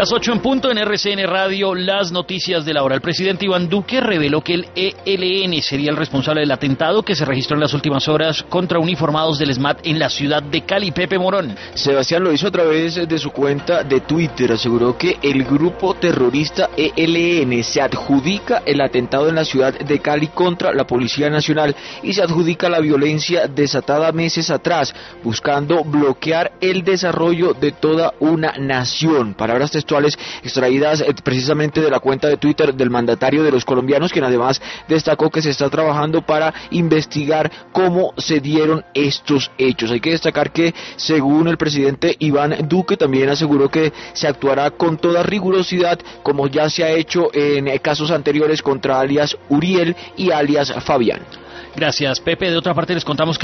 Las 8 en punto en RCN Radio, las noticias de la hora. El presidente Iván Duque reveló que el ELN sería el responsable del atentado que se registró en las últimas horas contra uniformados del SMAT en la ciudad de Cali. Pepe Morón. Sebastián lo hizo a través de su cuenta de Twitter. Aseguró que el grupo terrorista ELN se adjudica el atentado en la ciudad de Cali contra la Policía Nacional y se adjudica la violencia desatada meses atrás, buscando bloquear el desarrollo de toda una nación. Palabras textuales extraídas precisamente de la cuenta de Twitter del mandatario de los colombianos, quien además destacó que se está trabajando para investigar cómo se dieron estos hechos. Hay que destacar que, según el presidente Iván Duque, también aseguró que se actuará con toda rigurosidad, como ya se ha hecho en casos anteriores contra alias Uriel y alias Fabián. Gracias, Pepe. De otra parte, les contamos que